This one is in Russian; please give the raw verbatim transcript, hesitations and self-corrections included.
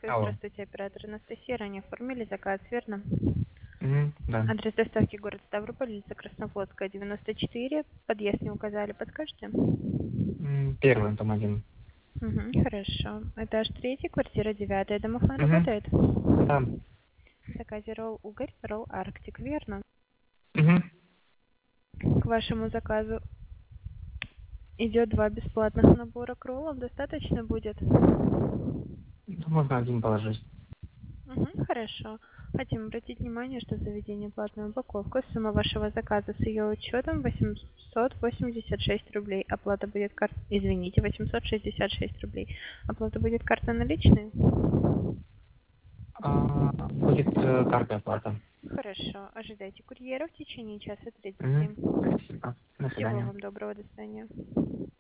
Алло. Здравствуйте, оператор Анастасия. Ранее оформили заказ, верно? Мгм, да. Адрес доставки город Ставрополь, улица Краснофлотская, девяносто четыре. Подъезд не указали, подскажете? М, Первый там один. Угу, хорошо. Этаж третий, квартира девятая. Домофон Мгм, работает? да. В заказе ролл угорь, ролл Арктик, верно? Мгм. К вашему заказу идет два бесплатных набора к роллам. Достаточно будет? Ну, можно один положить. Угу, хорошо. Хотим обратить внимание, что в заведении платная упаковка. Сумма вашего заказа с ее учетом восемьсот восемьдесят шесть рублей. Оплата будет кар... Извините, восемьсот шестьдесят шесть рублей. Оплата будет карта наличные? А, будет э, карта оплата. Хорошо. Ожидайте курьера в течение часа Мгм. тридцати. Спасибо. До Всего свидания. вам доброго. До свидания.